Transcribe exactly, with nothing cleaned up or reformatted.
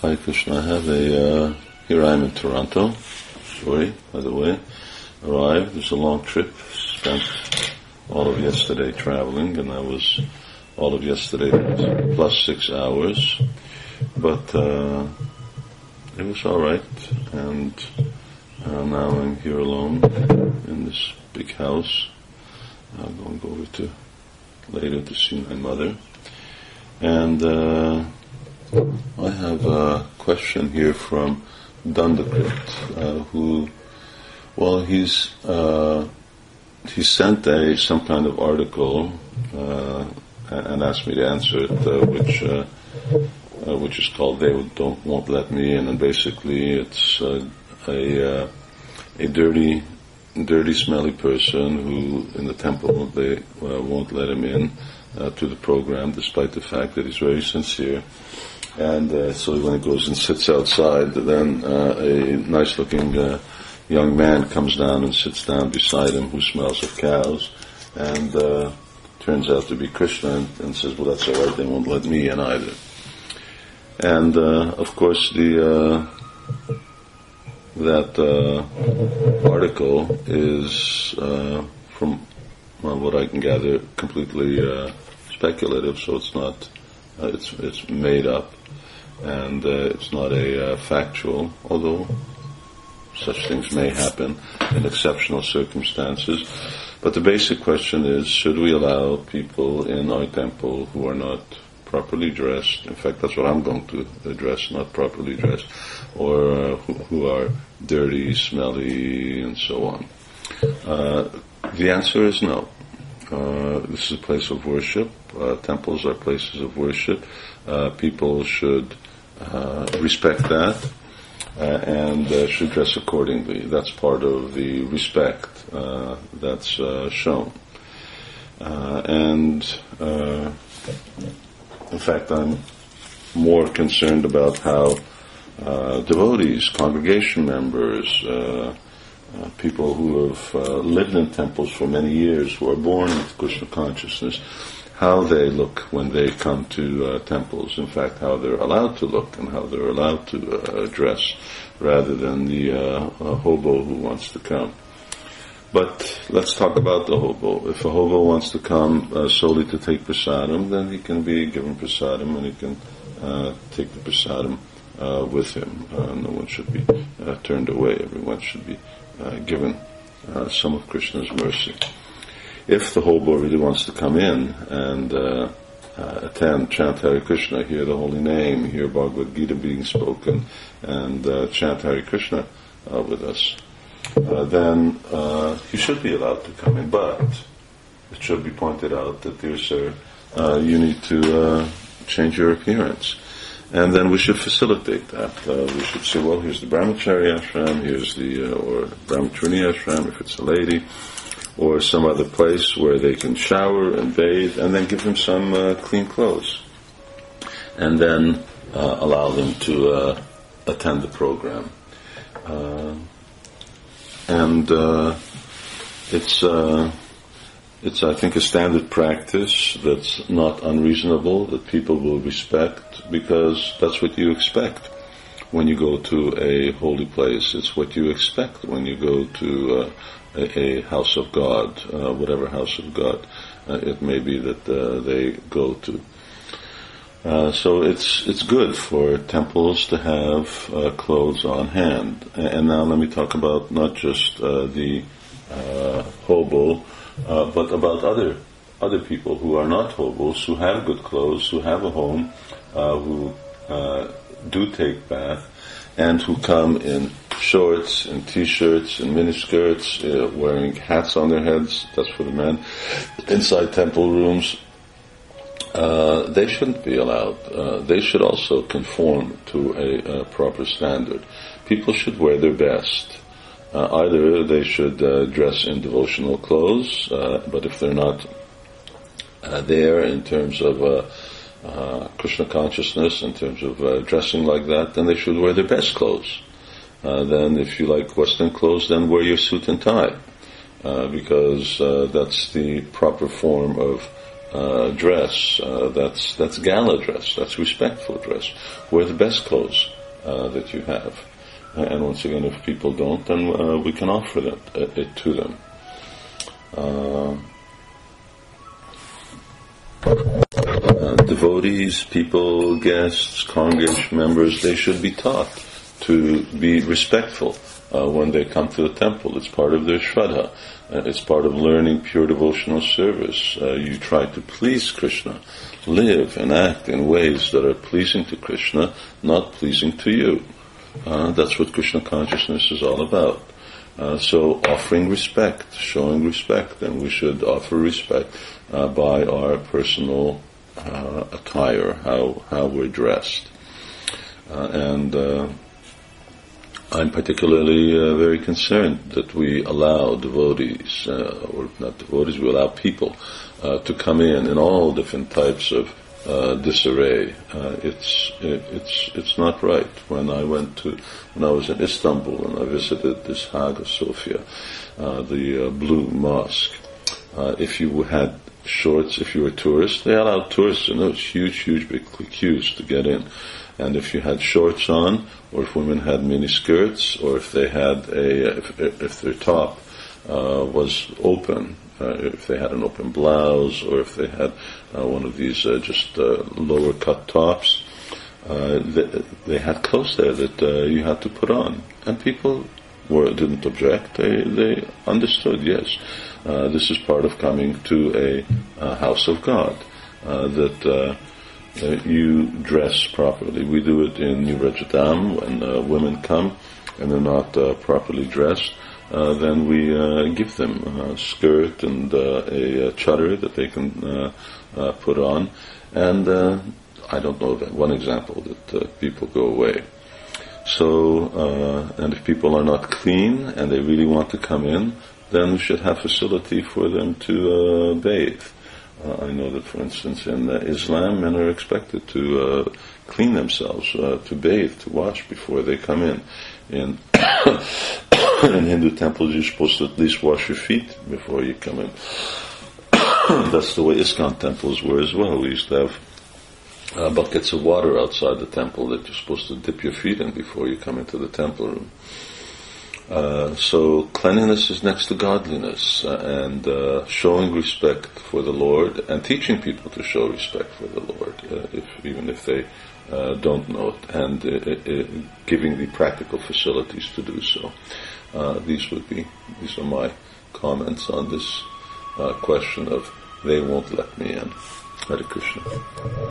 Hare Krishna. I have a, uh, here I am in Toronto, sorry, by the way, arrived. It's a long trip, spent all of yesterday traveling, and I was all of yesterday plus six hours, but uh, it was alright, and uh, now I'm here alone in this big house. I'm going to go over to, later to see my mother, and uh, I have a question here from Dandakrit, uh, who, well, he's uh, he sent a some kind of article uh, and asked me to answer it, uh, which uh, uh, which is called "They Don't Won't Let Me In," and basically it's uh, a uh, a dirty, dirty, smelly person who in the temple they uh, won't let him in uh, to the program, despite the fact that he's very sincere. And uh, so when he goes and sits outside, then uh, a nice-looking uh, young man comes down and sits down beside him, who smells of cows, and uh, turns out to be Krishna, and, and says, "Well, that's all right. They won't let me in either." And uh, of course, the uh, that uh, article is, uh, from well, what I can gather, completely uh, speculative. So it's not. Uh, it's it's made up. And uh, it's not a uh, factual, although such things may happen in exceptional circumstances. But the basic question is, should we allow people in our temple who are not properly dressed, in fact that's what I'm going to address, not properly dressed, or uh, who, who are dirty, smelly, and so on? Uh, the answer is no. Uh, this is a place of worship. Uh, temples are places of worship. Uh, people should Uh, respect that uh, and uh, should dress accordingly. That's part of the respect uh, that's uh, shown. Uh, and uh, in fact, I'm more concerned about how uh, devotees, congregation members, uh, uh, people who have uh, lived in temples for many years, who are born with Krishna consciousness, how they look when they come to uh, temples, in fact how they're allowed to look and how they're allowed to uh, dress, rather than the uh, uh, hobo who wants to come. But let's talk about the hobo. If a hobo wants to come uh, solely to take prasadam, then he can be given prasadam and he can uh, take the prasadam uh, with him. Uh, no one should be uh, turned away. Everyone should be uh, given uh, some of Krishna's mercy. If the hobo really wants to come in and uh, uh, attend, chant Hare Krishna, hear the holy name, hear Bhagavad Gita being spoken, and uh, chant Hare Krishna uh, with us, uh, then uh, he should be allowed to come in. But it should be pointed out that there's a, uh, you need to uh, change your appearance. And then we should facilitate that. Uh, we should say, well, here's the Brahmachari ashram, here's the, uh, or Brahmacharini ashram if it's a lady, or some other place where they can shower and bathe, and then give them some uh, clean clothes, and then uh, allow them to uh, attend the program. Uh, and uh, it's, uh, it's, I think, a standard practice that's not unreasonable, that people will respect, because that's what you expect when you go to a holy place. It's what you expect when you go to uh, A, a house of God, uh, whatever house of God uh, it may be that uh, they go to. Uh, so it's it's good for temples to have uh, clothes on hand. And now let me talk about not just uh, the uh, hobo, uh, but about other other people who are not hobos, who have good clothes, who have a home, uh, who uh, do take bath, and who come in shorts and t-shirts and miniskirts, uh, wearing hats on their heads, that's for the men, inside temple rooms. Uh, they shouldn't be allowed. Uh, they should also conform to a, a proper standard. People should wear their best. Uh, either they should uh, dress in devotional clothes, uh, but if they're not uh, there in terms of uh, uh, Krishna consciousness, in terms of uh, dressing like that, then they should wear their best clothes. Uh, then if you like Western clothes, then wear your suit and tie, uh, because uh, that's the proper form of uh, dress. Uh, that's that's gala dress. That's respectful dress. Wear the best clothes uh, that you have. Uh, and once again, if people don't, then uh, we can offer that, uh, it to them. Uh, uh, devotees, people, guests, congregation members, they should be taught to be respectful uh, when they come to the temple. It's part of their shraddha. Uh, it's part of learning pure devotional service. Uh, you try to please Krishna. Live and act in ways that are pleasing to Krishna, not pleasing to you. Uh, that's what Krishna consciousness is all about. Uh, so offering respect, showing respect, and we should offer respect uh, by our personal uh, attire, how how we're dressed. Uh, and uh, I'm particularly uh, very concerned that we allow devotees, uh, or not devotees, we allow people uh, to come in in all different types of uh, disarray. Uh, it's it, it's it's not right. When I went to, when I was in Istanbul and I visited this Hagia Sophia, uh, the uh, Blue Mosque, uh, if you had shorts, if you were a tourist, they allowed tourists in those huge, huge big queues to get in. And if you had shorts on, or if women had mini skirts, or if they had a, if, if their top uh, was open, uh, if they had an open blouse, or if they had uh, one of these uh, just uh, lower cut tops, uh, they, they had clothes there that uh, you had to put on, and people were didn't object. They they understood. Yes, uh, this is part of coming to a, a house of God. Uh, that. Uh, Uh, you dress properly. We do it in New Rajadam when uh, women come and they're not uh, properly dressed. Uh, then we uh, give them a skirt and uh, a, a chadar that they can uh, uh, put on. And uh, I don't know that one example that uh, people go away. So, uh, and if people are not clean and they really want to come in, then we should have facility for them to uh, bathe. Uh, I know that, for instance, in uh, Islam, men are expected to uh, clean themselves, uh, to bathe, to wash before they come in. In, in Hindu temples, you're supposed to at least wash your feet before you come in. That's the way ISKCON temples were as well. We used to have uh, buckets of water outside the temple that you're supposed to dip your feet in before you come into the temple room. Uh, so cleanliness is next to godliness, uh, and uh, showing respect for the Lord and teaching people to show respect for the Lord, uh, if, even if they uh, don't know it, and uh, uh, giving the practical facilities to do so. Uh, these would be these are my comments on this uh, question of they won't let me in. Hare Krishna.